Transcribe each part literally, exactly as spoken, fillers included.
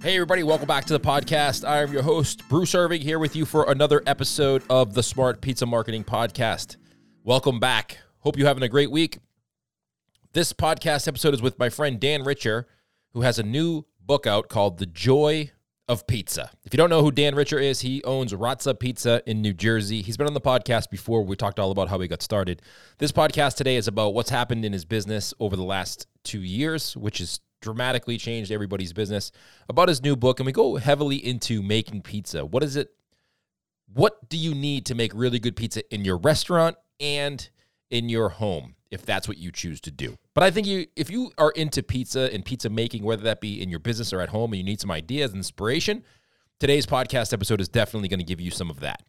Hey everybody, welcome back to the podcast. I am your host, Bruce Irving, here with you for another episode of the Smart Pizza Marketing Podcast. Welcome back. Hope you're having a great week. This podcast episode is with my friend Dan Richer, who has a new book out called The Joy of Pizza. If you don't know who Dan Richer is, he owns Razza Pizza in New Jersey. He's been on the podcast before. We talked all about how he got started. This podcast today is about what's happened in his business over the last two years, which is dramatically changed everybody's business, about his new book, and we go heavily into making pizza. What is it? What do you need to make really good pizza in your restaurant and in your home, if that's what you choose to do? But I think you, if you are into pizza and pizza making, whether that be in your business or at home, and you need some ideas and inspiration, today's podcast episode is definitely going to give you some of that.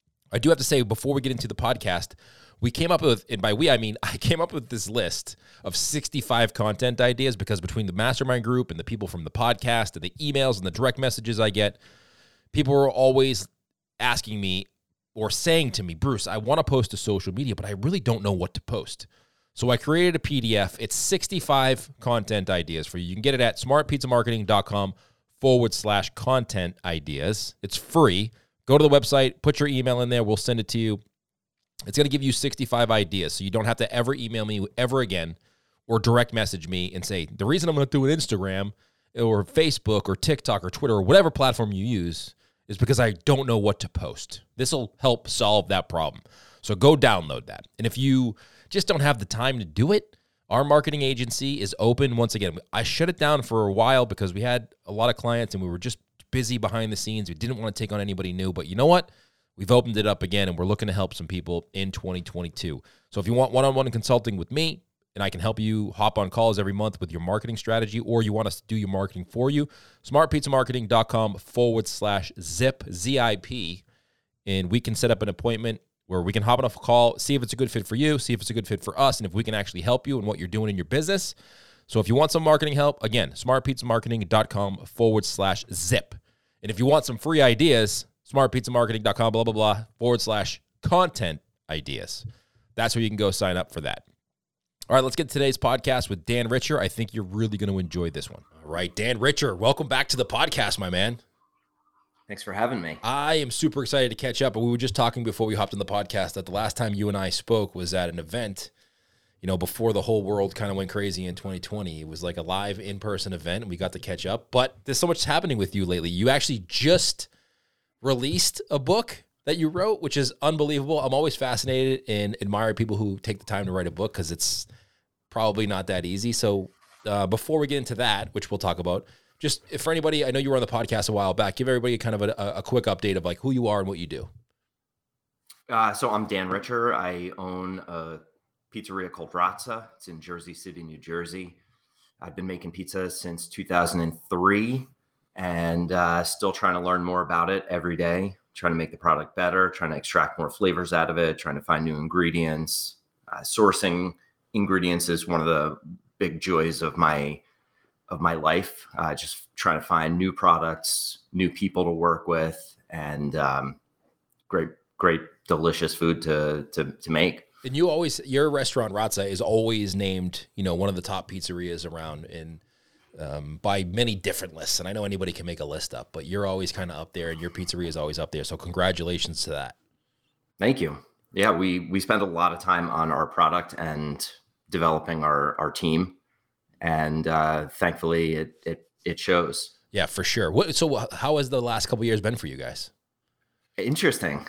I do have to say, before we get into the podcast, we came up with, and by we, I mean, I came up with this list of sixty-five content ideas because between the mastermind group and the people from the podcast and the emails and the direct messages I get, people are always asking me or saying to me, Bruce, I want to post to social media, but I really don't know what to post. So I created a P D F. It's sixty-five content ideas for you. You can get it at smartpizzamarketing.com forward slash content ideas. It's free. Go to the website, put your email in there. We'll send it to you. It's going to give you sixty-five ideas, so you don't have to ever email me ever again or direct message me and say, the reason I'm going to do an Instagram or Facebook or TikTok or Twitter or whatever platform you use is because I don't know what to post. This will help solve that problem. So go download that. And if you just don't have the time to do it, our marketing agency is open. Once again, I shut it down for a while because we had a lot of clients and we were just busy behind the scenes. We didn't want to take on anybody new, but you know what? We've opened it up again, and we're looking to help some people in twenty twenty-two. So if you want one-on-one consulting with me, and I can help you hop on calls every month with your marketing strategy, or you want us to do your marketing for you, smartpizzamarketing.com forward slash zip, Z I P, and we can set up an appointment where we can hop on a call, see if it's a good fit for you, see if it's a good fit for us, and if we can actually help you in what you're doing in your business. So if you want some marketing help, again, smartpizzamarketing.com forward slash zip. And if you want some free ideas, smartpizzamarketing.com, blah, blah, blah, forward slash content ideas. That's where you can go sign up for that. All right, let's get to today's podcast with Dan Richer. I think you're really going to enjoy this one. All right, Dan Richer, welcome back to the podcast, my man. Thanks for having me. I am super excited to catch up. We were just talking before we hopped on the podcast that the last time you and I spoke was at an event, you know, before the whole world kind of went crazy in twenty twenty. It was like a live in-person event, and we got to catch up. But there's so much happening with you lately. You actually just released a book that you wrote, which is unbelievable. I'm always fascinated and admire people who take the time to write a book because it's probably not that easy. So uh, before we get into that, which we'll talk about, just if for anybody, I know you were on the podcast a while back, give everybody kind of a, a quick update of like who you are and what you do. Uh, so I'm Dan Richer. I own a pizzeria called Razza. It's in Jersey City, New Jersey. I've been making pizza since two thousand three. And uh, still trying to learn more about it every day, trying to make the product better, trying to extract more flavors out of it, trying to find new ingredients. Uh, sourcing ingredients is one of the big joys of my of my life. Uh, just trying to find new products, new people to work with, and um, great, great, delicious food to to to make. And you always, your restaurant Razza is always named, you know, one of the top pizzerias around in. Um, by many different lists. And I know anybody can make a list up, but you're always kind of up there and your pizzeria is always up there. So congratulations to that. Thank you. Yeah, we we spend a lot of time on our product and developing our, our team. And uh, thankfully it, it it shows. Yeah, for sure. What, so how has the last couple of years been for you guys? Interesting.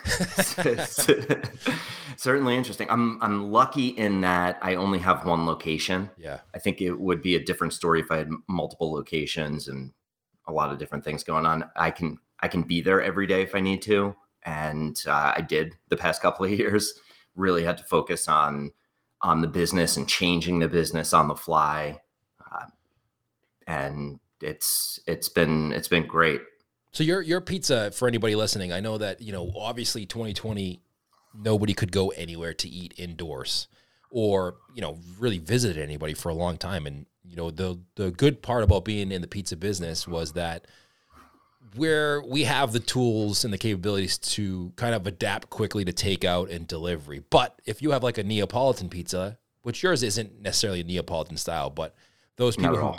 Certainly interesting. I'm I'm lucky in that I only have one location. Yeah. I think it would be a different story if I had multiple locations and a lot of different things going on. I can I can be there every day if I need to. And uh, I did the past couple of years. Really had to focus on on the business and changing the business on the fly. Uh, and it's it's been it's been great. So your your pizza, for anybody listening, I know that, you know, obviously twenty twenty, nobody could go anywhere to eat indoors or, you know, really visit anybody for a long time. And, you know, the the good part about being in the pizza business was that where we have the tools and the capabilities to kind of adapt quickly to takeout and delivery. But if you have like a Neapolitan pizza, which yours isn't necessarily a Neapolitan style, but those people who did,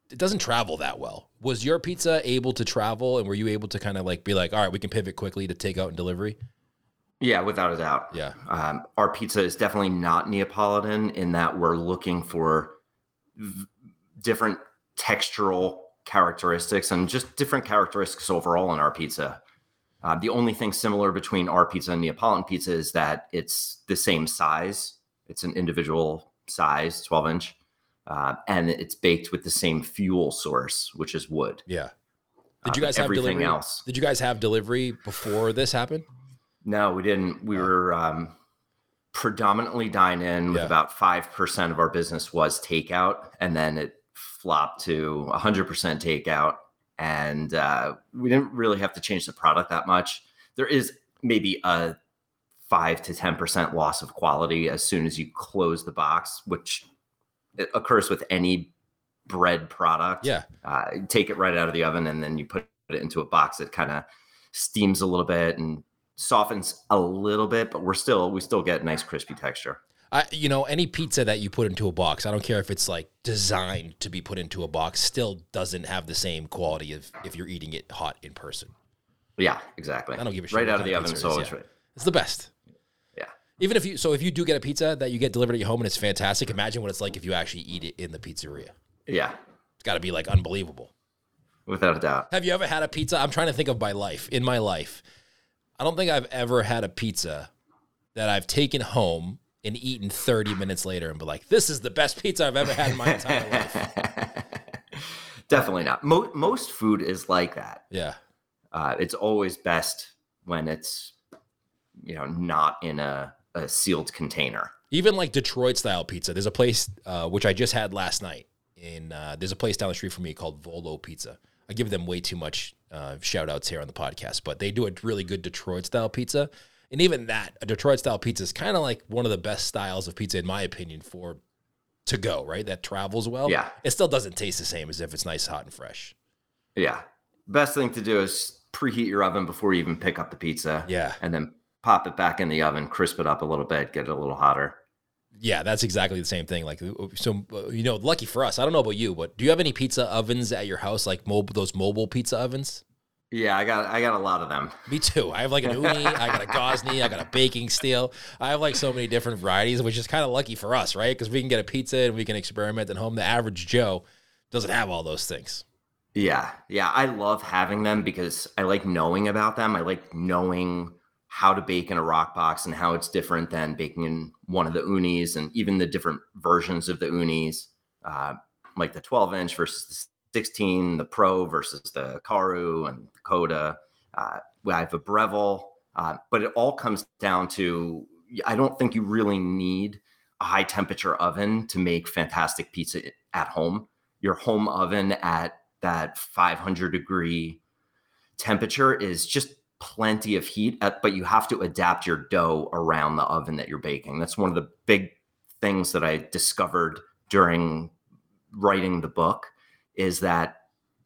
it doesn't travel that well. Was your pizza able to travel, and were you able to kind of like be like, all right, we can pivot quickly to takeout and delivery? Yeah, without a doubt. Yeah. Um, our pizza is definitely not Neapolitan in that we're looking for v- different textural characteristics and just different characteristics overall in our pizza. Uh, the only thing similar between our pizza and Neapolitan pizza is that it's the same size. It's an individual size, twelve inch, uh, and it's baked with the same fuel source, which is wood. Yeah. Did you Uh, guys have everything delivery? else? Did you guys have delivery before this happened? No, we didn't. We were um, predominantly dine in with Yeah. about five percent of our business was takeout. And then it flopped to one hundred percent takeout. And uh, we didn't really have to change the product that much. There is maybe a five to ten percent loss of quality as soon as you close the box, which it occurs with any bread product. Yeah. Uh, take it right out of the oven and then you put it into a box. It kind of steams a little bit and softens a little bit, but we're still, we still get nice crispy texture. I, you know, any pizza that you put into a box, I don't care if it's like designed to be put into a box, still doesn't have the same quality of if you're eating it hot in person. Yeah, exactly. I don't give a shit. Right what out of kind the oven, pizza it's it is, always yeah. right. It's the best. Yeah. Even if you, so if you do get a pizza that you get delivered at your home and it's fantastic, imagine what it's like if you actually eat it in the pizzeria. Yeah. It's got to be like unbelievable. Without a doubt. Have you ever had a pizza? I'm trying to think of my life. In my life, I don't think I've ever had a pizza that I've taken home and eaten thirty minutes later and be like, this is the best pizza I've ever had in my entire life. Definitely not. Mo- most food is like that. Yeah. Uh, it's always best when it's, you know, not in a, a sealed container. Even like Detroit style pizza. There's a place, uh, which I just had last night. In uh, there's a place down the street from me called Volo Pizza. I give them way too much uh, shout outs here on the podcast, but they do a really good Detroit style pizza. And even that, a Detroit style pizza is kind of like one of the best styles of pizza, in my opinion, for to go, right? That travels well. Yeah. It still doesn't taste the same as if it's nice, hot, and fresh. Yeah. Best thing to do is preheat your oven before you even pick up the pizza. Yeah. And then pop it back in the oven, crisp it up a little bit, get it a little hotter. Yeah, that's exactly the same thing. Like, so, you know, lucky for us, I don't know about you, but do you have any pizza ovens at your house, like mobile, those mobile pizza ovens? Yeah, I got I got a lot of them. Me too. I have like an Uni, I got a Gosney, I got a baking steel. I have like so many different varieties, which is kind of lucky for us, right? Because we can get a pizza and we can experiment at home. The average Joe doesn't have all those things. Yeah, yeah, I love having them because I like knowing about them. I like knowing how to bake in a rock box and how it's different than baking in one of the Unis and even the different versions of the Unis, uh, like the twelve inch versus the sixteen, the Pro versus the Karu and the Coda. Uh, I have a Breville, uh, but it all comes down to, I don't think you really need a high temperature oven to make fantastic pizza at home. Your home oven at that five hundred degree temperature is just plenty of heat, at, but you have to adapt your dough around the oven that you're baking. That's one of the big things that I discovered during writing the book, is that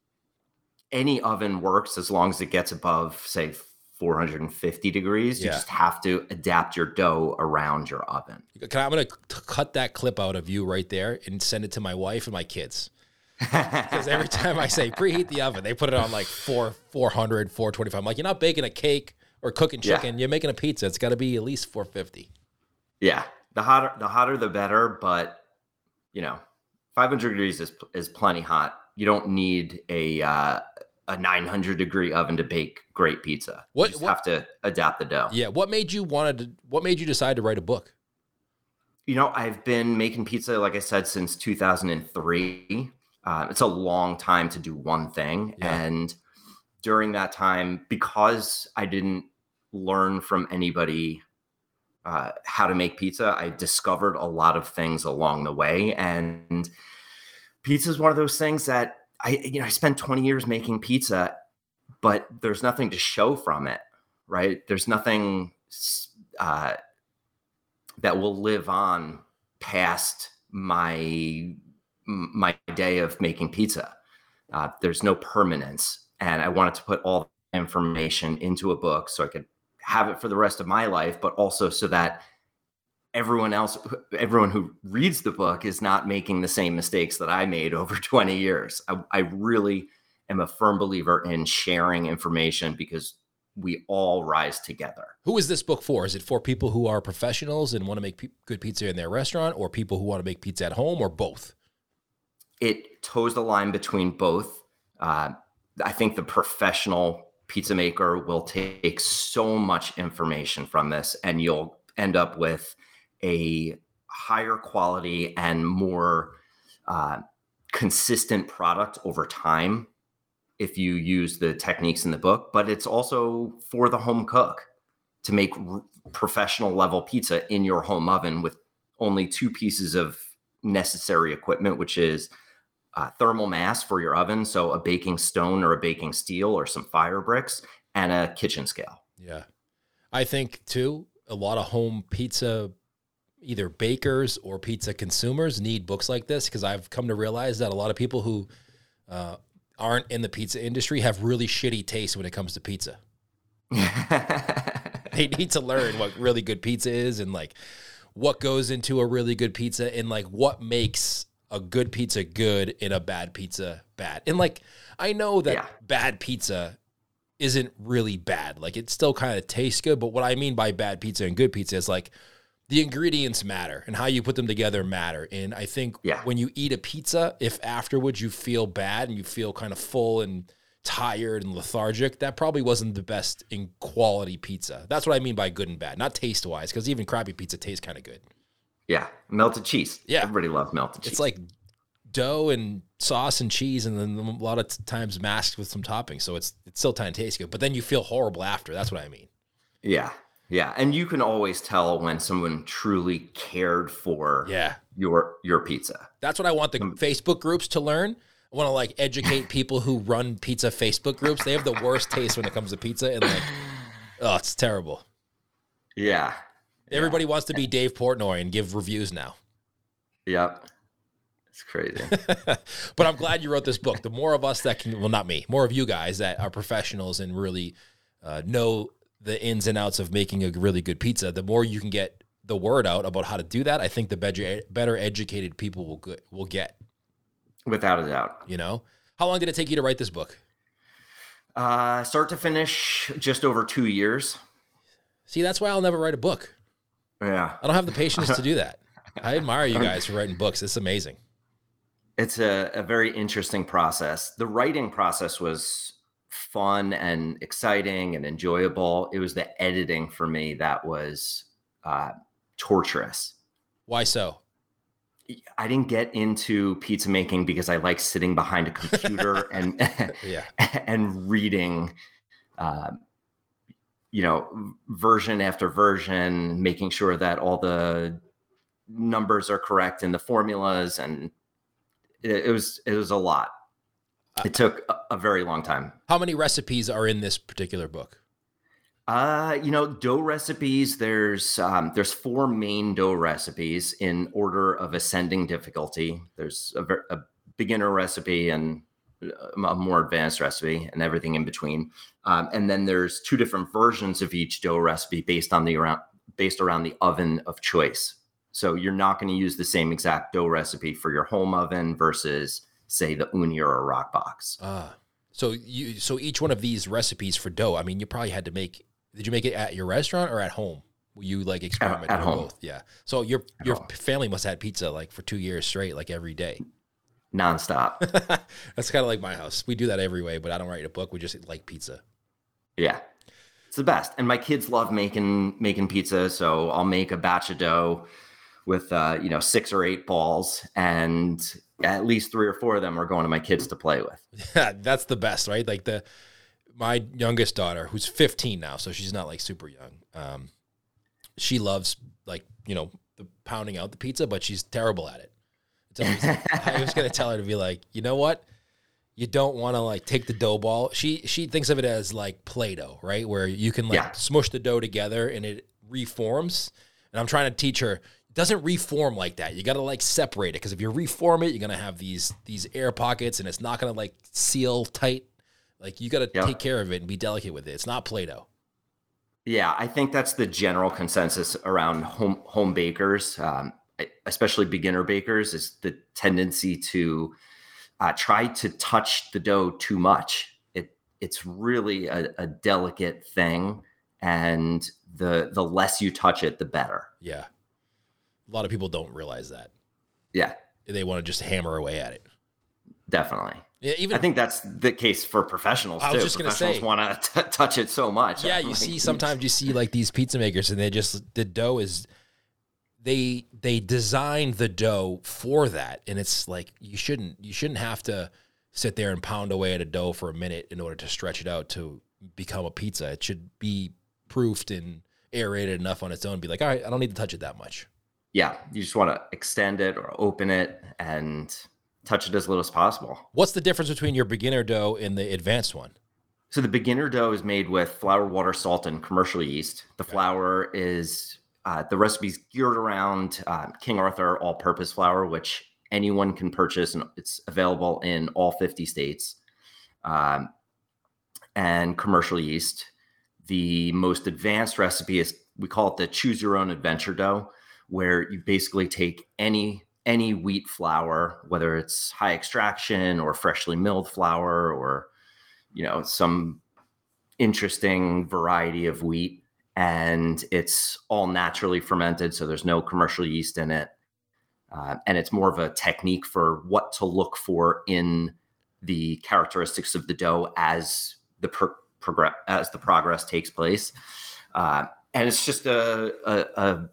any oven works as long as it gets above, say, four hundred fifty degrees. You Yeah. just have to adapt your dough around your oven. Can I, I'm going to cut that clip out of you right there and send it to my wife and my kids. Because every time I say preheat the oven, they put it on like four, 400, four twenty-five. I'm like, you're not baking a cake or cooking chicken. Yeah. You're making a pizza. It's got to be at least four fifty. Yeah, the hotter the hotter the better, but you know, five hundred degrees is is plenty hot. You don't need a uh, a nine hundred degree oven to bake great pizza. What- you just what- have to adapt the dough. Yeah. What made you wanted to, what made you decide to write a book? You know, I've been making pizza, like I said, since two thousand three. Uh, it's a long time to do one thing. Yeah. And during that time, because I didn't learn from anybody uh, how to make pizza, I discovered a lot of things along the way. And pizza is one of those things that I, you know, I spent twenty years making pizza, but there's nothing to show from it, right? There's nothing uh, that will live on past my my day of making pizza. Uh, there's no permanence. And I wanted to put all the information into a book so I could have it for the rest of my life, but also so that everyone else, everyone who reads the book is not making the same mistakes that I made over twenty years. I, I really am a firm believer in sharing information because we all rise together. Who is this book for? Is it for people who are professionals and want to make p- good pizza in their restaurant, or people who want to make pizza at home, or both? It toes the line between both. Uh, I think the professional pizza maker will take so much information from this, and you'll end up with a higher quality and more uh, consistent product over time if you use the techniques in the book. But it's also for the home cook to make r- professional level pizza in your home oven with only two pieces of necessary equipment, which is uh, thermal mass for your oven, so a baking stone or a baking steel or some fire bricks, and a kitchen scale. Yeah. I think, too, a lot of home pizza, either bakers or pizza consumers, need books like this, because I've come to realize that a lot of people who uh, aren't in the pizza industry have really shitty taste when it comes to pizza. They need to learn what really good pizza is, and like what goes into a really good pizza, and like what makes a good pizza good and a bad pizza bad. And like, I know that Yeah. bad pizza isn't really bad. Like, it still kind of tastes good, but what I mean by bad pizza and good pizza is like the ingredients matter and how you put them together matter. And I think Yeah. when you eat a pizza, if afterwards you feel bad and you feel kind of full and tired and lethargic, that probably wasn't the best in quality pizza. That's what I mean by good and bad, not taste wise, because even crappy pizza tastes kind of good. Yeah, melted cheese. Yeah. Everybody loves melted cheese. It's like dough and sauce and cheese, and then a lot of times masked with some toppings. So it's it's still kind of tastes good, but then you feel horrible after. That's what I mean. Yeah. Yeah. And you can always tell when someone truly cared for Yeah. your your pizza. That's what I want the Facebook groups to learn. I want to like educate people who run pizza Facebook groups. They have the worst taste when it comes to pizza, and like, oh, it's terrible. Yeah. Everybody wants to be Dave Portnoy and give reviews now. Yep. It's crazy. But I'm glad you wrote this book. The more of us that can, well, not me, more of you guys that are professionals and really uh, know the ins and outs of making a really good pizza, the more you can get the word out about how to do that, I think the better, better educated people will get, will get. Without a doubt. You know? How long did it take you to write this book? Uh, start to finish, just over two years. See, that's why I'll never write a book. Yeah. I don't have the patience to do that. I admire you guys for writing books. It's amazing. It's a, a very interesting process. The writing process was fun and exciting and enjoyable. It was the editing for me that was uh, torturous. Why so? I didn't get into pizza making because I like sitting behind a computer and Yeah. and reading, uh, you know, version after version, making sure that all the numbers are correct in the formulas, and it, it was it was a lot. It took a, a very long time. How many recipes are in this particular book? Uh, you know, dough recipes, there's um, there's four main dough recipes in order of ascending difficulty. There's a, ver- a beginner recipe and a more advanced recipe and everything in between. Um, and then there's two different versions of each dough recipe based on the around based around the oven of choice. So you're not going to use the same exact dough recipe for your home oven versus, say, the Uni or a Rock Box. Ah, so you so each one of these recipes for dough, I mean, you probably had to make. Did you make it at your restaurant or at home? Will you like experiment at with home. both? Yeah. So your At your home. family must have had pizza like for two years straight, like every day. Nonstop. That's kind of like my house. We do that every way, but I don't write a book. We just like pizza. Yeah. It's the best. And my kids love making making pizza, so I'll make a batch of dough with uh, you know, six or eight balls, and at least three or four of them are going to my kids to play with. Yeah, that's the best, right? Like the my youngest daughter, who's fifteen now, so she's not like super young. Um, she loves like, you know, the pounding out the pizza, but she's terrible at it. So I was, I was gonna tell her to be like, you know what? You don't want to like take the dough ball. She she thinks of it as like Play-Doh, right? Where you can like Yeah. smush the dough together and it reforms. And I'm trying to teach her, it doesn't reform like that. You got to like separate it, because if you reform it, you're gonna have these these air pockets, and it's not gonna like seal tight. Like you got to Yep. take care of it and be delicate with it. It's not Play-Doh. Yeah, I think that's the general consensus around home home bakers, um, e- especially beginner bakers, is the tendency to uh, try to touch the dough too much. It it's really a, a delicate thing, and the the less you touch it, the better. Yeah. A lot of people don't realize that. Yeah, They want to just hammer away at it. definitely. Yeah, even I think that's the case for professionals I was too. just gonna Professionals say- want to touch it so much. yeah, you Like, see sometimes you see like these pizza makers and they just the dough is they they designed the dough for that, and it's like you shouldn't you shouldn't have to sit there and pound away at a dough for a minute in order to stretch it out to become a pizza. It should be proofed and aerated enough on its own. Be like, all right, I don't need to touch it that much. Yeah, you just want to extend it or open it and touch it as little as possible. What's the difference between your beginner dough and the advanced one? So the beginner dough is made with flour, water, salt, and commercial yeast. The flour is uh, the recipe's geared around uh, King Arthur all-purpose flour, which anyone can purchase, and it's available in all fifty states. Um, and commercial yeast. The most advanced recipe is, we call it the choose your own adventure dough, where you basically take any any wheat flour, whether it's high extraction or freshly milled flour or, you know, some interesting variety of wheat, and it's all naturally fermented, so there's no commercial yeast in it. Uh, and it's more of a technique for what to look for in the characteristics of the dough as the pro- progress as the progress takes place. Uh, and it's just a, a, a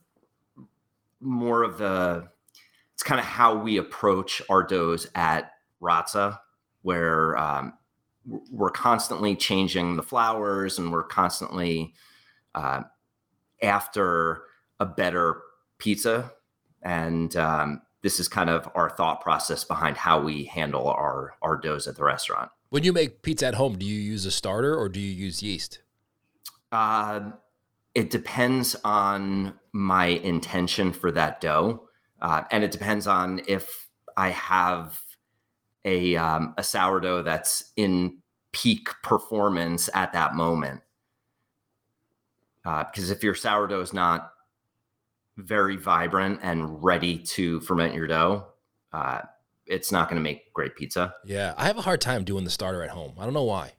more of the, it's kind of how we approach our doughs at Razza, where um, we're constantly changing the flours and we're constantly uh, after a better pizza. And um, this is kind of our thought process behind how we handle our, our doughs at the restaurant. When you make pizza at home, do you use a starter or do you use yeast? Uh, it depends on my intention for that dough. Uh, and it depends on if I have a, um, a sourdough that's in peak performance at that moment. Uh, because if your sourdough is not very vibrant and ready to ferment your dough, uh, it's not going to make great pizza. Yeah, I have a hard time doing the starter at home. I don't know why.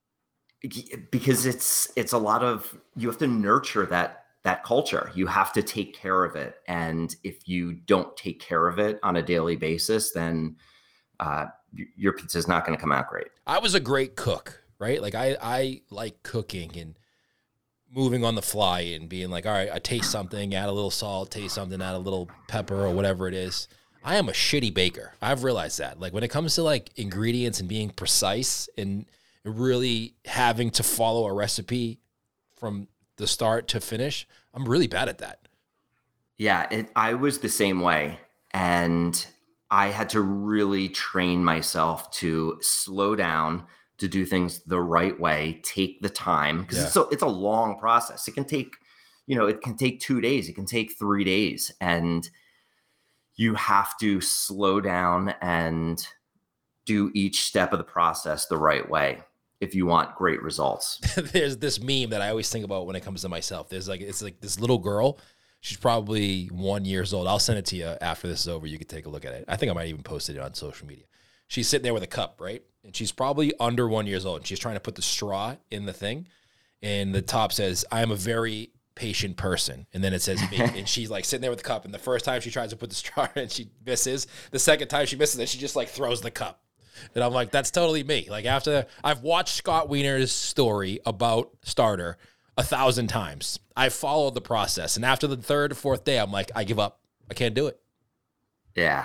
Because it's it's a lot of, you have to nurture that that culture. You have to take care of it, and if you don't take care of it on a daily basis, then uh, your pizza is not going to come out great. I was a great cook, right? Like I I like cooking and moving on the fly and being like, all right, I taste something, add a little salt, taste something, add a little pepper or whatever it is. I am a shitty baker. I've realized that. Like when it comes to like ingredients and being precise and really having to follow a recipe from the start to finish, I'm really bad at that. Yeah, it, I was the same way. And I had to really train myself to slow down, to do things the right way, take the time, because Yeah. it's, a, it's a long process. It can take, you know, it can take two days. It can take three days. And you have to slow down and do each step of the process the right way if you want great results. There's this meme that I always think about when it comes to myself. There's like, it's like this little girl. She's probably one years old. I'll send it to you after this is over. You can take a look at it. I think I might even post it on social media. She's sitting there with a cup, right? And she's probably under one years old. And she's trying to put the straw in the thing. And the top says, I am a very patient person. And then it says me. And she's like sitting there with the cup. And the first time she tries to put the straw in, she misses. The second time she misses it, she just like throws the cup. And I'm like, that's totally me. Like after I've watched Scott Wiener's story about starter a thousand times. I followed the process. And after the third or fourth day, I'm like, I give up. I can't do it. Yeah.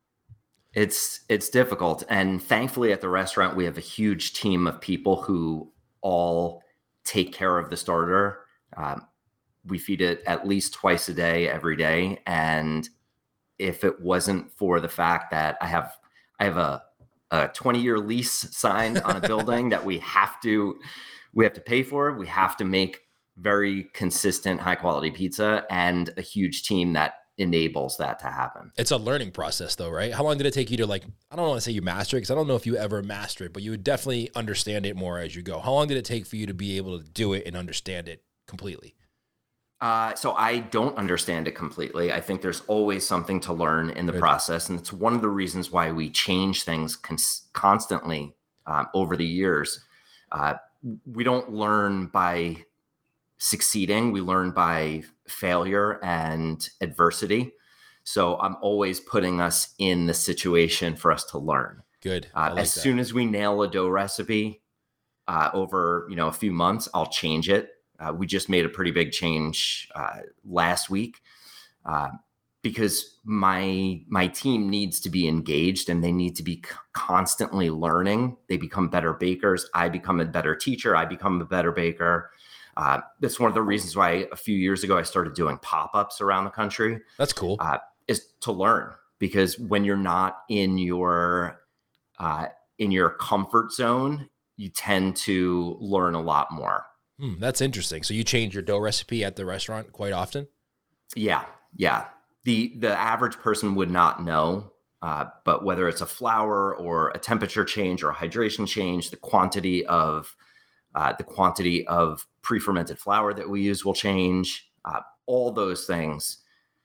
It's it's difficult. And thankfully at the restaurant, we have a huge team of people who all take care of the starter. Um, we feed it at least twice a day, every day. And if it wasn't for the fact that I have I have a a twenty year lease signed on a building that we have to, we have to pay for. We have to make very consistent, high quality pizza, and a huge team that enables that to happen. It's a learning process though, right? How long did it take you to like, I don't want to say you master it because I don't know if you ever master it, but you would definitely understand it more as you go. How long did it take for you to be able to do it and understand it completely? Uh, so I don't understand it completely. I think there's always something to learn in the Good. process, and it's one of the reasons why we change things cons- constantly um, over the years. Uh, we don't learn by succeeding; we learn by failure and adversity. So I'm always putting us in the situation for us to learn. Good. Uh, I like as that. soon as we nail a dough recipe, uh, over you know a few months, I'll change it. Uh, we just made a pretty big change uh, last week uh, because my my team needs to be engaged and they need to be c- constantly learning. They become better bakers. I become a better teacher. I become a better baker. Uh, that's one of the reasons why a few years ago I started doing pop-ups around the country. That's cool. Uh, is to learn, because when you're not in your uh, in your comfort zone, you tend to learn a lot more. Hmm, that's interesting. So you change your dough recipe at the restaurant quite often? Yeah, yeah. The the average person would not know, uh, but whether it's a flour or a temperature change or a hydration change, the quantity of uh, the quantity of pre-fermented flour that we use will change. Uh, all those things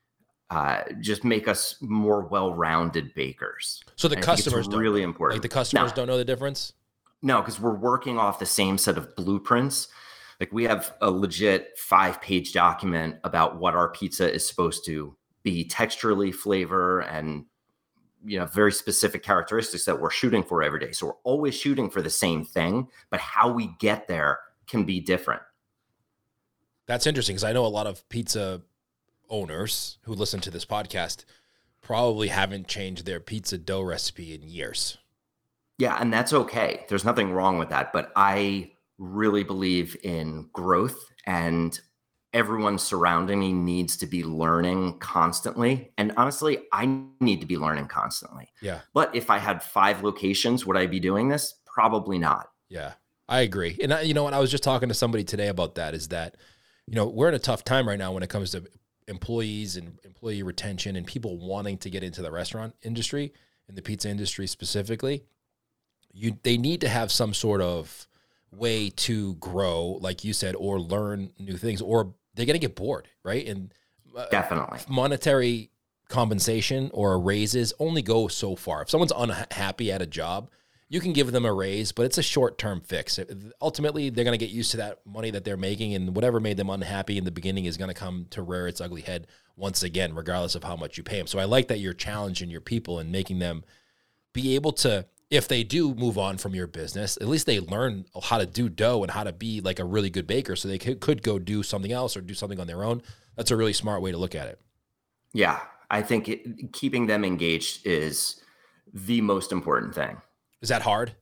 uh, just make us more well-rounded bakers. So the And I think it's customers don't really know. important. Like the customers No, don't know the difference? no, because we're working off the same set of blueprints. Like we have a legit five page document about what our pizza is supposed to be texturally, flavor, and you know, very specific characteristics that we're shooting for every day. So we're always shooting for the same thing, but how we get there can be different. That's interesting because I know a lot of pizza owners who listen to this podcast probably haven't changed their pizza dough recipe in years. Yeah, and that's okay. There's nothing wrong with that. But I really believe in growth, and everyone surrounding me needs to be learning constantly. And honestly, I need to be learning constantly. Yeah. But if I had five locations, would I be doing this? Probably not. Yeah, I agree. And I, you know what? I was just talking to somebody today about that is that, you know, we're in a tough time right now when it comes to employees and employee retention and people wanting to get into the restaurant industry and the pizza industry specifically. You, they need to have some sort of way to grow, like you said, or learn new things, or they're going to get bored, right? And uh, Definitely. monetary compensation or raises only go so far. If someone's unhappy at a job, you can give them a raise, but it's a short-term fix. Ultimately, they're going to get used to that money that they're making, and whatever made them unhappy in the beginning is going to come to rear its ugly head once again, regardless of how much you pay them. So I like that you're challenging your people and making them be able to, if they do move on from your business, at least they learn how to do dough and how to be like a really good baker so they could, could go do something else or do something on their own. That's a really smart way to look at it. Yeah, I think it, keeping them engaged is the most important thing. Is that hard?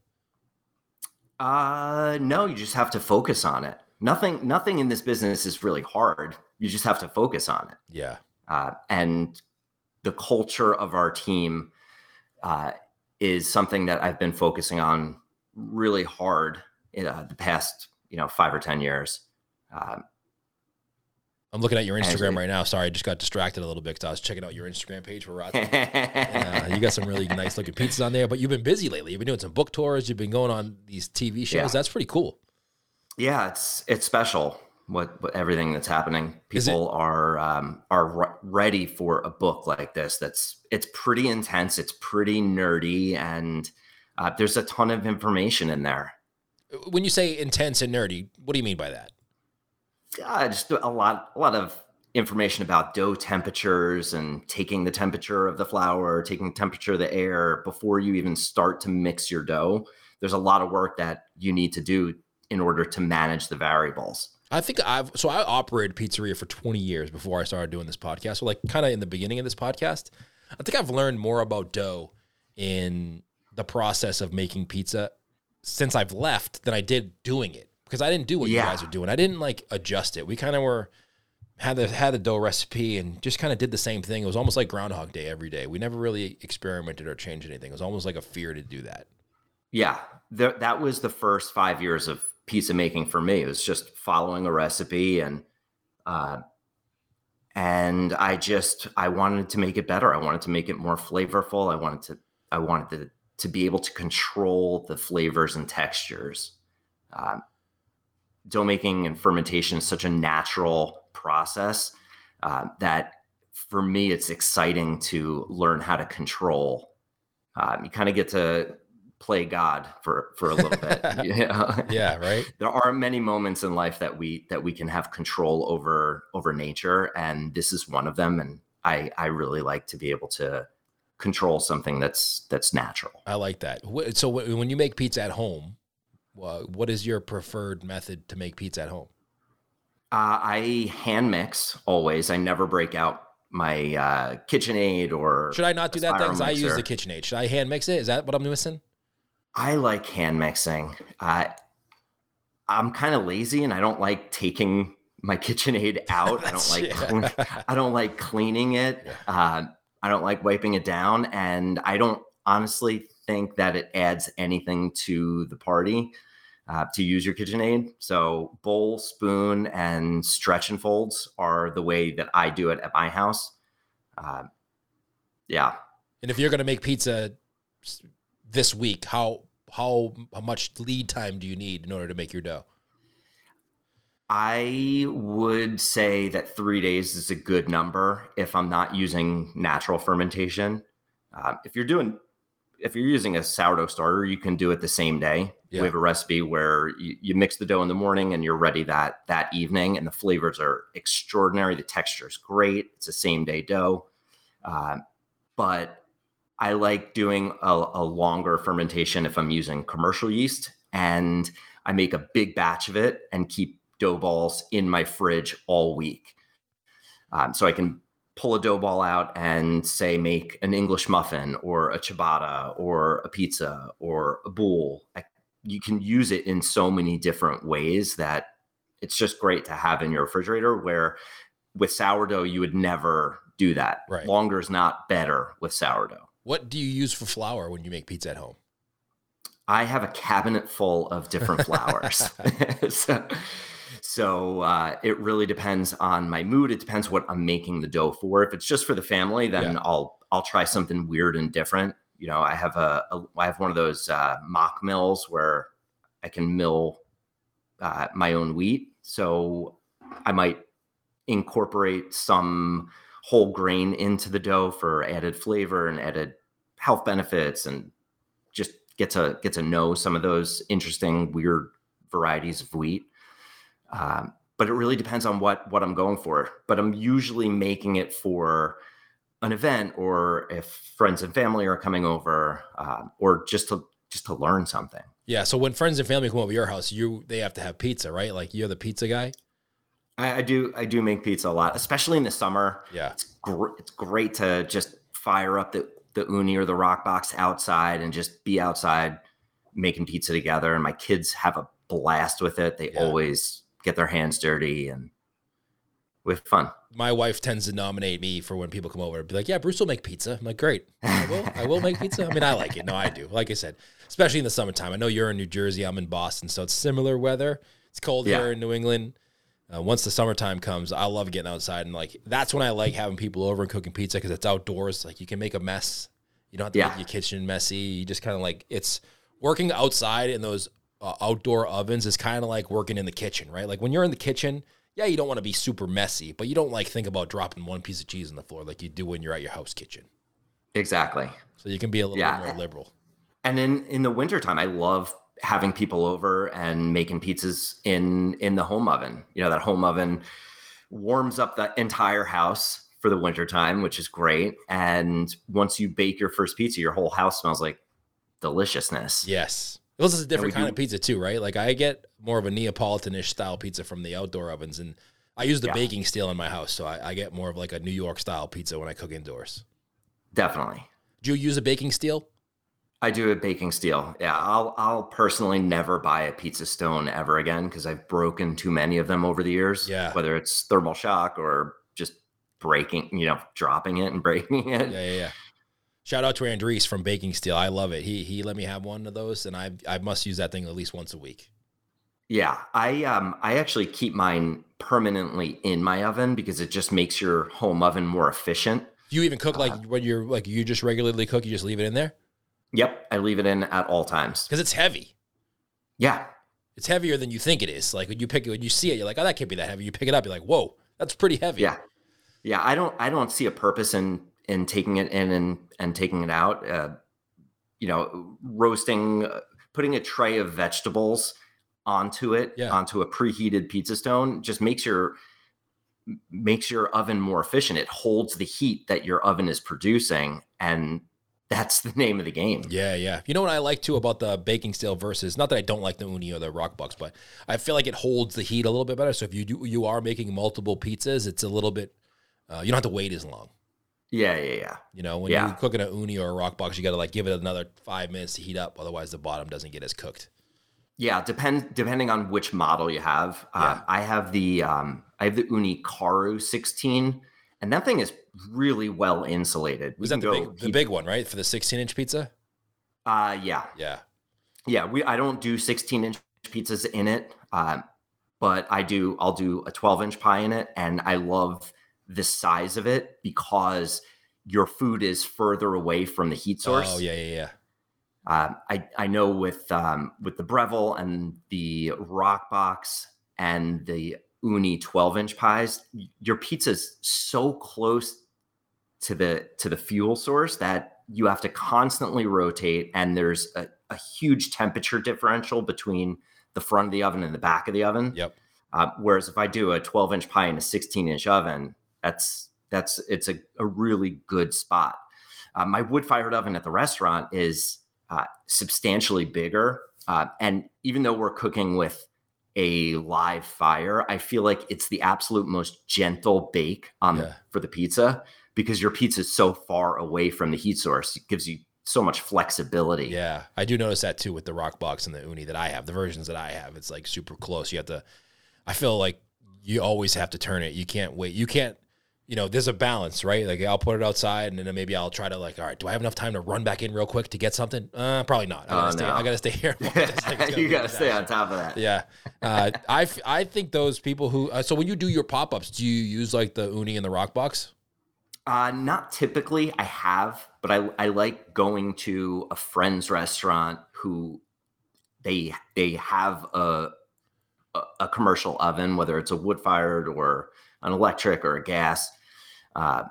Uh, no, you just have to focus on it. Nothing, nothing in this business is really hard. You just have to focus on it. Yeah. Uh, and the culture of our team uh, is something that I've been focusing on really hard in uh, the past, you know, five or ten years. Um, I'm looking at your Instagram we, right now. Sorry, I just got distracted a little bit because I was checking out your Instagram page for Rotz. uh, you got some really nice looking pizzas on there, but you've been busy lately. You've been doing some book tours. You've been going on these T V shows. Yeah. That's pretty cool. Yeah, it's it's special what, what everything that's happening. People are um, are re- ready for a book like this. That's it's pretty intense. It's pretty nerdy, and uh, there's a ton of information in there. When you say intense and nerdy, what do you mean by that? Uh, just a lot, a lot of information about dough temperatures and taking the temperature of the flour, taking the temperature of the air before you even start to mix your dough. There's a lot of work that you need to do in order to manage the variables. I think I've, so I operated pizzeria for twenty years before I started doing this podcast. So like kind of in the beginning of this podcast, I think I've learned more about dough in the process of making pizza since I've left than I did doing it. Because I didn't do what yeah. you guys are doing. I didn't like adjust it. We kind of were, had the, had the dough recipe and just kind of did the same thing. It was almost like Groundhog Day every day. We never really experimented or changed anything. It was almost like a fear to do that. Yeah. The, that was the first five years of pizza making for me. It was just following a recipe and, uh, and I just, I wanted to make it better. I wanted to make it more flavorful. I wanted to, I wanted to, to be able to control the flavors and textures. Um, dough making and fermentation is such a natural process uh, that for me, it's exciting to learn how to control. Um, you kind of get to play God for, for a little bit. You know? Yeah, right. There are many moments in life that we that we can have control over over nature, and this is one of them. And I I really like to be able to control something that's that's natural. I like that. So when you make pizza at home, uh, what is your preferred method to make pizza at home? Uh, I hand mix always. I never break out my uh, KitchenAid or. Should I not do that then? Because I use the mixer. KitchenAid. Should I hand mix it? Is that what I'm missing? I like hand mixing. Uh, I'm kind of lazy and I don't like taking my KitchenAid out. I don't like Yeah. clean, I don't like cleaning it. Yeah. Uh, I don't like wiping it down, and I don't honestly think that it adds anything to the party uh, to use your KitchenAid. So bowl, spoon, and stretch and folds are the way that I do it at my house. Uh, yeah. And if you're going to make pizza this week, how how how much lead time do you need in order to make your dough? I would say that three days is a good number if I'm not using natural fermentation. Uh, if you're doing, if you're using a sourdough starter, you can do it the same day. Yeah. We have a recipe where you, you mix the dough in the morning and you're ready that that evening, and the flavors are extraordinary. The texture is great. It's a same day dough. Uh, but I like doing a, a longer fermentation if I'm using commercial yeast, and I make a big batch of it and keep dough balls in my fridge all week. Um, so I can pull a dough ball out and say, make an English muffin or a ciabatta or a pizza or a boule. I, you can use it in so many different ways that it's just great to have in your refrigerator, where with sourdough, you would never do that. Right. Longer is not better with sourdough. What do you use for flour when you make pizza at home? I have a cabinet full of different flours. so, So uh, it really depends on my mood. It depends what I'm making the dough for. If it's just for the family, then Yeah. I'll I'll try something weird and different. You know, I have a, a I have one of those uh, mock mills where I can mill uh, my own wheat. So I might incorporate some whole grain into the dough for added flavor and added health benefits, and just get to get to know some of those interesting, weird varieties of wheat. Um, but it really depends on what, what I'm going for. But I'm usually making it for an event, or if friends and family are coming over, uh, or just to just to learn something. Yeah. So when friends and family come over your house, you they have to have pizza, right? Like you're the pizza guy. I, I do I do make pizza a lot, especially in the summer. Yeah. It's gr- it's great to just fire up the the uni or the rock box outside and just be outside making pizza together. And my kids have a blast with it. They Yeah. always get their hands dirty and with fun. My wife tends to nominate me for when people come over. Be like, yeah, Bruce will make pizza. I'm like, great. I will. I will make pizza. I mean, I like it. No, I do. Like I said, especially in the summertime. I know you're in New Jersey. I'm in Boston, so it's similar weather. It's cold Yeah. here in New England. Uh, once the summertime comes, I love getting outside, and like that's when I like having people over and cooking pizza because it's outdoors. Like you can make a mess. You don't have to Yeah. make your kitchen messy. You just kind of like it's working outside in those uh, outdoor ovens is kind of like working in the kitchen, right? Like when you're in the kitchen, yeah, you don't want to be super messy, but you don't like think about dropping one piece of cheese on the floor like you do when you're at your house kitchen. Exactly. So you can be a little Yeah. bit more liberal. And in, in the wintertime, I love having people over and making pizzas in, in the home oven. You know, that home oven warms up the entire house for the wintertime, which is great. And once you bake your first pizza, your whole house smells like deliciousness. Yes. This is a different we kind do- of pizza too, right? Like I get more of a Neapolitan-ish style pizza from the outdoor ovens, and I use the Yeah. baking steel in my house, so I, I get more of like a New York style pizza when I cook indoors. Definitely. Do you use a baking steel? I do a baking steel. Yeah, I'll I'll personally never buy a pizza stone ever again because I've broken too many of them over the years. Yeah. Whether it's thermal shock or just breaking, you know, dropping it and breaking it. Yeah, yeah, yeah. Shout out to Andres from Baking Steel. I love it. He he let me have one of those, and I I must use that thing at least once a week. Yeah, I um I actually keep mine permanently in my oven because it just makes your home oven more efficient. Do you even cook like when you're like you just regularly cook? You just leave it in there Yep, I leave it in at all times. because it's heavy. Yeah, It's heavier than you think it is. Like when you pick it, when you see it, you're like, oh, that can't be that heavy. You pick it up, you're like, whoa, that's pretty heavy. Yeah. Yeah. I don't, I don't see a purpose in, in taking it in and, and taking it out. Uh, you know, roasting, uh, putting a tray of vegetables onto it, yeah. onto a preheated pizza stone just makes your, makes your oven more efficient. It holds the heat that your oven is producing, and that's the name of the game. Yeah, yeah. You know what I like too about the baking steel versus, not that I don't like the Uni or the Rockbox, but I feel like it holds the heat a little bit better. So if you do, you are making multiple pizzas, it's a little bit, uh, you don't have to wait as long. Yeah, yeah, yeah. You know, when yeah. you're cooking a Uni or a Rockbox, you got to like give it another five minutes to heat up. Otherwise the bottom doesn't get as cooked. Yeah, depend depending on which model you have. Yeah. Uh, I have the um, I have the Uni Karu sixteen, and that thing is really well insulated. Was that the big, the big one, right, for the sixteen inch pizza? Uh yeah, yeah, yeah. We I don't do sixteen inch pizzas in it, uh, but I do. I'll do a twelve inch pie in it, and I love the size of it because your food is further away from the heat source. Oh yeah, yeah, yeah. Uh, I, I know with um, with the Breville and the Rockbox and the Uni twelve inch pies, your pizza's so close to the to the fuel source that you have to constantly rotate, and there's a, a huge temperature differential between the front of the oven and the back of the oven. Yep. Uh, whereas if I do a twelve inch pie in a sixteen inch oven, that's that's it's a, a really good spot. Uh, my wood fired oven at the restaurant is Uh, substantially bigger. Uh, and even though we're cooking with a live fire, I feel like it's the absolute most gentle bake on yeah. the, for the pizza, because your pizza is so far away from the heat source. It gives you so much flexibility. Yeah, I do notice that too with the Rockbox and the Uni that I have. The versions that I have, it's like super close. You have to, I feel like you always have to turn it. You can't wait. You can't, you know, there's a balance, right? Like I'll put it outside and then maybe I'll try to like, all right, do I have enough time to run back in real quick to get something? Uh, probably not. I gotta, uh, stay, no. I gotta stay here. You gotta stay on top of that. Yeah. Uh, I, I think those people who, uh, so when you do your pop-ups, do you use like the Uni and the Rockbox? Uh, not typically. I have, but I, I like going to a friend's restaurant who they, they have a, a, a commercial oven, whether it's a wood fired or an electric or a gas. Uh,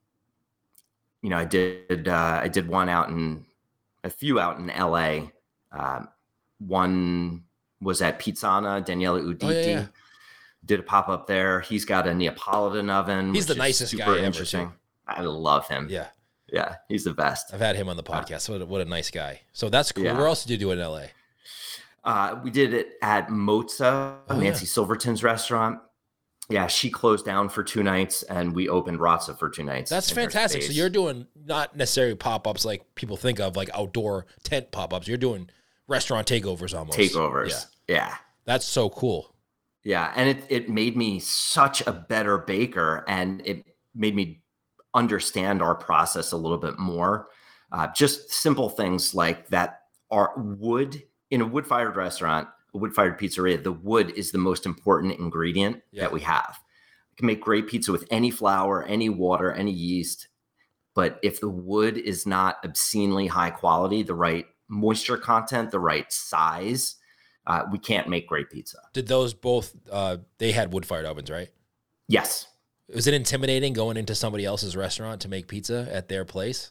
you know, I did, uh, I did one out in a few out in L A. Um, one was at Pizzana, Daniele Uditi oh, yeah, yeah. did a pop up there. He's got a Neapolitan oven. He's the nicest super guy interesting. ever. Too. I love him. Yeah. Yeah. He's the best. I've had him on the podcast. Uh, what, a, what a nice guy. So that's cool. Yeah. Where else did you do it in L A? Uh, we did it at Mozza, oh, Nancy yeah. Silverton's restaurant. Yeah, she closed down for two nights, and we opened Razza for two nights. That's fantastic. So you're doing not necessarily pop-ups like people think of, like outdoor tent pop-ups. You're doing restaurant takeovers almost. Takeovers, yeah. yeah. That's so cool. Yeah, and it, it made me such a better baker, and it made me understand our process a little bit more. Uh, just simple things like that are wood, in a wood-fired restaurant, a wood-fired pizzeria, the wood is the most important ingredient yeah. that we have. We can make great pizza with any flour, any water, any yeast. But if the wood is not obscenely high quality, the right moisture content, the right size, uh, we can't make great pizza. Did those both, uh, they had wood-fired ovens, right? Yes. Was it intimidating going into somebody else's restaurant to make pizza at their place?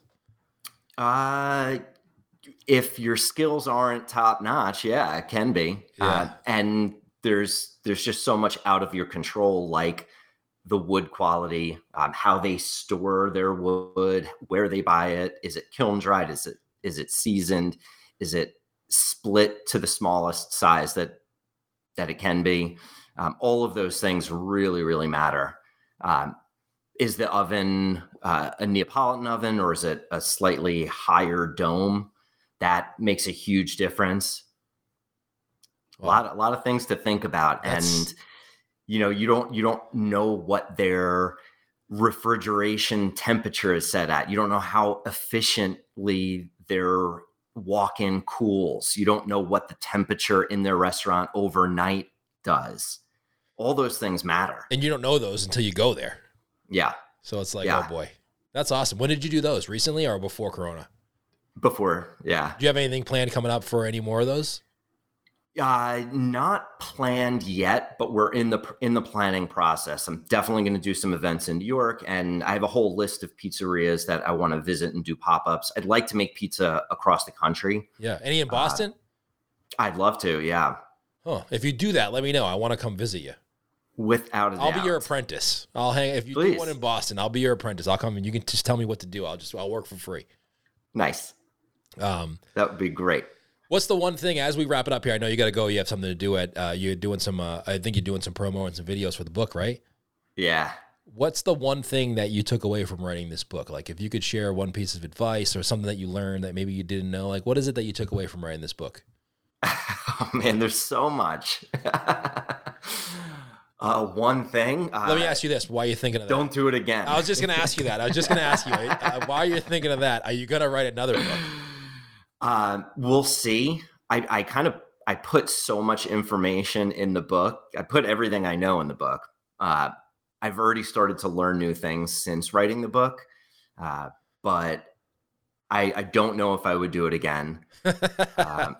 Uh, if your skills aren't top notch, yeah, it can be. Yeah. Uh, and there's there's just so much out of your control, like the wood quality, um, how they store their wood, where they buy it. Is it kiln dried? Is it is it seasoned? Is it split to the smallest size that that it can be? Um, all of those things really, really matter. Um, is the oven uh, a Neapolitan oven, or is it a slightly higher dome? That makes a huge difference. Wow. A lot, a lot of things to think about. That's... And, you know, you don't, you don't know what their refrigeration temperature is set at. You don't know how efficiently their walk-in cools. You don't know what the temperature in their restaurant overnight does. All those things matter. And you don't know those until you go there. Yeah. So it's like, yeah. oh boy, that's awesome. When did you do those? Recently or before Corona? Before, yeah. Do you have anything planned coming up for any more of those? Uh, not planned yet, but we're in the in the planning process. I'm definitely going to do some events in New York, and I have a whole list of pizzerias that I want to visit and do pop-ups. I'd like to make pizza across the country. Yeah. Any in Boston? Uh, I'd love to, yeah. Huh. If you do that, let me know. I want to come visit you. Without a I'll doubt. be your apprentice. I'll hang if you Please. do one in Boston, I'll be your apprentice. I'll come and you can just tell me what to do. I'll just I'll work for free. Nice. Um, that would be great. What's the one thing as we wrap it up here? I know you got to go. You have something to do. At uh, you're doing some. Uh, I think you're doing some promo and some videos for the book, right? Yeah. What's the one thing that you took away from writing this book? Like, if you could share one piece of advice or something that you learned that maybe you didn't know, like, what is it that you took away from writing this book? Oh man, there's so much. uh, one thing. Uh, Let me ask you this: why are you thinking of that? Don't do it again. I was just going to ask you that. I was just going to ask you uh, why you're thinking of that. Are you going to write another book? Uh, we'll see. I, I kind of I put so much information in the book. I put everything I know in the book. Uh, I've already started to learn new things since writing the book, uh, but I, I don't know if I would do it again. um,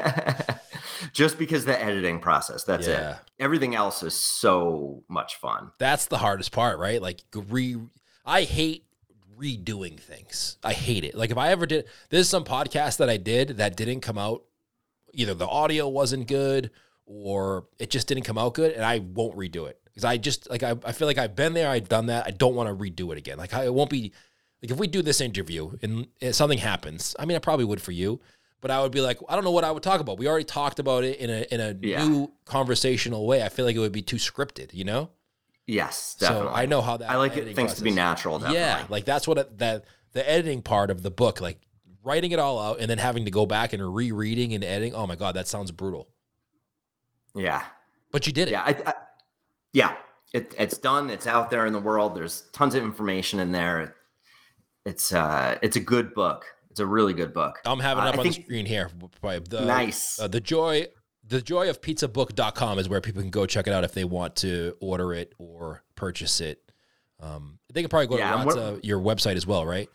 just because the editing process. That's Yeah. it. Everything else is so much fun. That's the hardest part, right? Like, re. I hate redoing things. I hate it. Like, if I ever did, there's some podcast that I did that didn't come out, either the audio wasn't good or it just didn't come out good, and I won't redo it because I just like I, I feel like I've been there, I've done that. I don't want to redo it again. Like, I, it won't be like if we do this interview and, and something happens. I mean, I probably would for you, but I would be like, I don't know what I would talk about. We already talked about it in a in a Yeah. new conversational way. I feel like it would be too scripted, you know? Yes, definitely. So I know how that. I like it, editing things to be process- natural. Definitely. Yeah, like that's what it, that the editing part of the book, like writing it all out and then having to go back and rereading and editing. Oh my god, that sounds brutal. Yeah. But you did it. Yeah. I, I, yeah. It, it's done. It's out there in the world. There's tons of information in there. It's uh, it's a good book. It's a really good book. I'm having it Uh, up I on think- the screen here. The, Nice. Uh, the joy, the joy of pizza book dot com is where people can go check it out if they want to order it or purchase it. Um, they can probably go Yeah, to and Rat's, we're- uh, your website as well, right?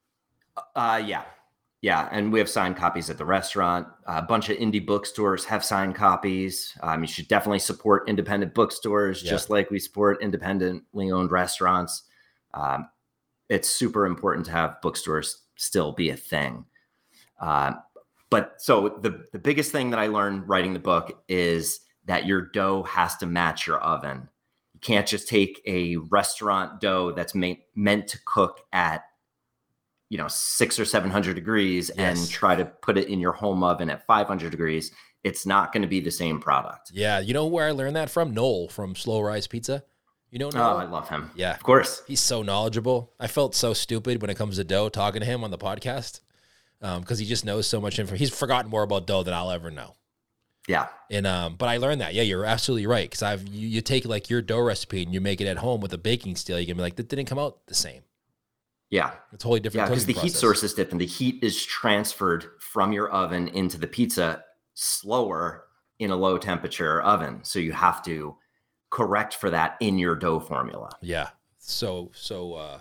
Uh, yeah. Yeah. And we have signed copies at the restaurant. A bunch of indie bookstores have signed copies. Um, you should definitely support independent bookstores, Yeah. just like we support independently owned restaurants. Um, it's super important to have bookstores still be a thing. Uh, but so the, the biggest thing that I learned writing the book is that your dough has to match your oven. You can't just take a restaurant dough that's made, meant to cook at, you know, six or seven hundred degrees Yes. and try to put it in your home oven at five hundred degrees. It's not going to be the same product. Yeah. You know where I learned that from? Noel from Slow Rise Pizza. You know Noel? Oh, I love him. Yeah. Of course. He's so knowledgeable. I felt so stupid when it comes to dough talking to him on the podcast because he just knows so much info. He's forgotten more about dough than I'll ever know. Yeah. And um, but I learned that. Yeah, you're absolutely right. Because I've you, you take like your dough recipe and you make it at home with a baking steel. You can be like, that didn't come out the same. Yeah. It's a totally different. Yeah. Because the cooking heat process. source is different. The heat is transferred from your oven into the pizza slower in a low temperature oven. So you have to correct for that in your dough formula. Yeah. So so. uh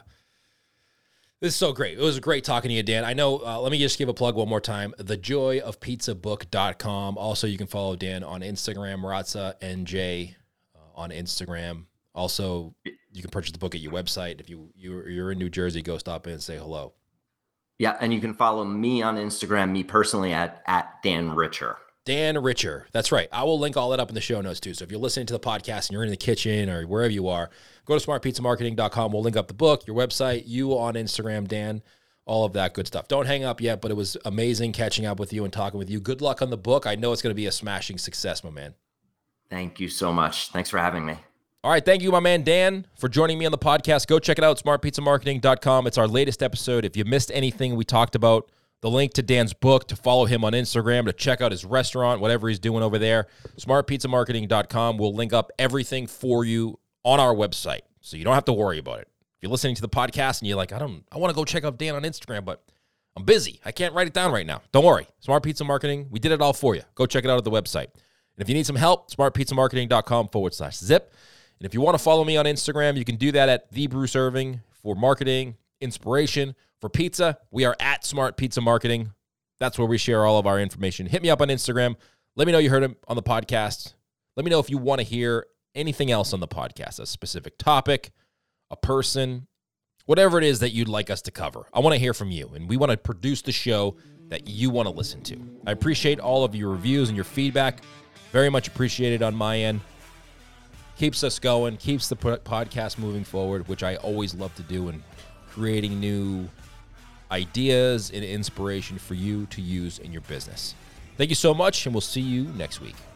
This is so great. It was great talking to you, Dan. I know, uh, let me just give a plug one more time. the joy of pizza book dot com. Also, you can follow Dan on Instagram, Ratza N J uh, on Instagram. Also, you can purchase the book at your website. If you, you're, you're in New Jersey, go stop in and say hello. Yeah. And you can follow me on Instagram, me personally at, at Dan Richer. Dan Richer. That's right. I will link all that up in the show notes too. So if you're listening to the podcast and you're in the kitchen or wherever you are, go to smart pizza marketing dot com. We'll link up the book, your website, you on Instagram, Dan, all of that good stuff. Don't hang up yet, but it was amazing catching up with you and talking with you. Good luck on the book. I know it's going to be a smashing success, my man. Thank you so much. Thanks for having me. All right. Thank you, my man, Dan, for joining me on the podcast. Go check it out, smart pizza marketing dot com. It's our latest episode. If you missed anything we talked about, the link to Dan's book, to follow him on Instagram, to check out his restaurant, whatever he's doing over there, smart pizza marketing dot com. We'll link up everything for you on our website, so you don't have to worry about it. If you're listening to the podcast and you're like, I don't, I want to go check out Dan on Instagram, but I'm busy. I can't write it down right now. Don't worry. Smart Pizza Marketing, we did it all for you. Go check it out at the website. And if you need some help, smart pizza marketing dot com forward slash zip. And if you want to follow me on Instagram, you can do that at The Bruce Irving for marketing, inspiration. For pizza, we are at Smart Pizza Marketing. That's where we share all of our information. Hit me up on Instagram. Let me know you heard him on the podcast. Let me know if you want to hear anything else on the podcast, a specific topic, a person, whatever it is that you'd like us to cover. I want to hear from you, and we want to produce the show that you want to listen to. I appreciate all of your reviews and your feedback. Very much appreciated on my end. Keeps us going, keeps the podcast moving forward, which I always love to do, and creating new ideas and inspiration for you to use in your business. Thank you so much, and we'll see you next week.